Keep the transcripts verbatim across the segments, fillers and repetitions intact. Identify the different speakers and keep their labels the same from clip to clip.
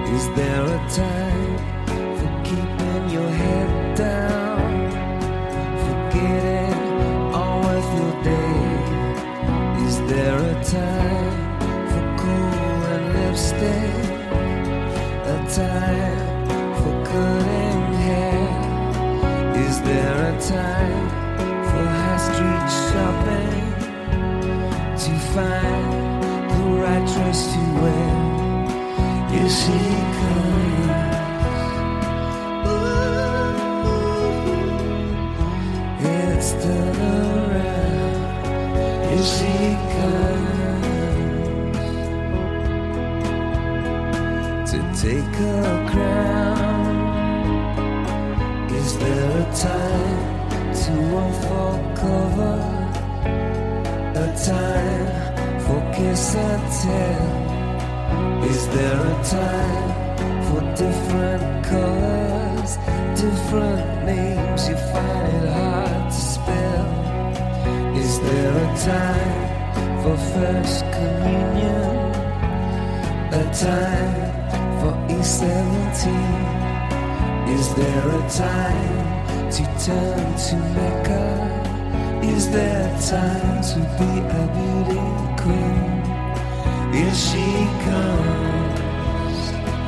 Speaker 1: Is there a time for keeping your head down, forgetting all of your day? Is there a time for cool and lipstick, a time for cutting hair? Is there a time for high street shopping to find the right dress to wear? Here she comes, ooh, it's still around. Here she comes to take her crown. Is there a time to unfold cover, a time for kiss and tell? Is there a time for different colors, different names you find it hard to spell? Is there a time for first communion, a time for E seventeen? Is there a time to turn to Mecca? Is there time to be a beauty queen? Here she comes,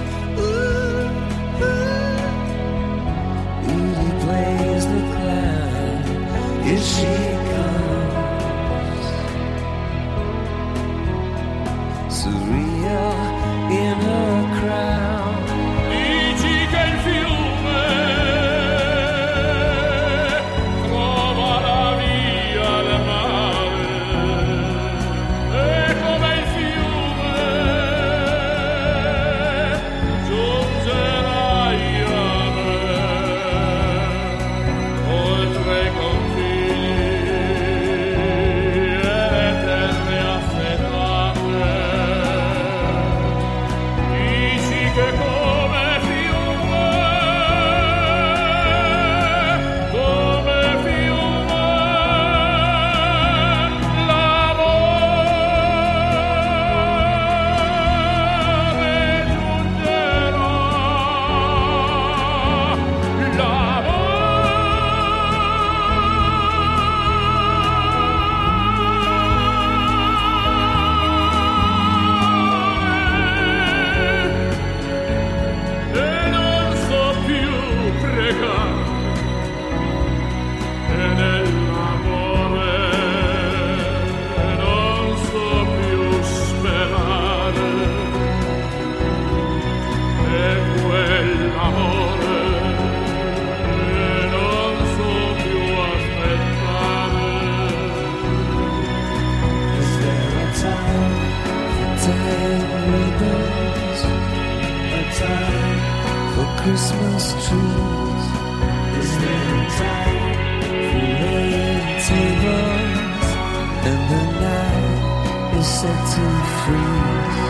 Speaker 1: ooh, ooh. Beauty plays the clown. Here she comes, surreal in her crown.
Speaker 2: Dici che il fiume trova la via del mare, e come il fiume giungerai a me, oltre i confini e le terre affettate. Dici che come fiume, come fiume, l'amore giungerà, l'amore, e non so più pregare, e nell'amore non so più sperare, e quell'amore non so più aspettare.
Speaker 1: Is there a time for tying ribbons, a time for Christmas trees? Is there a time for laying tables, and the night is set to freeze?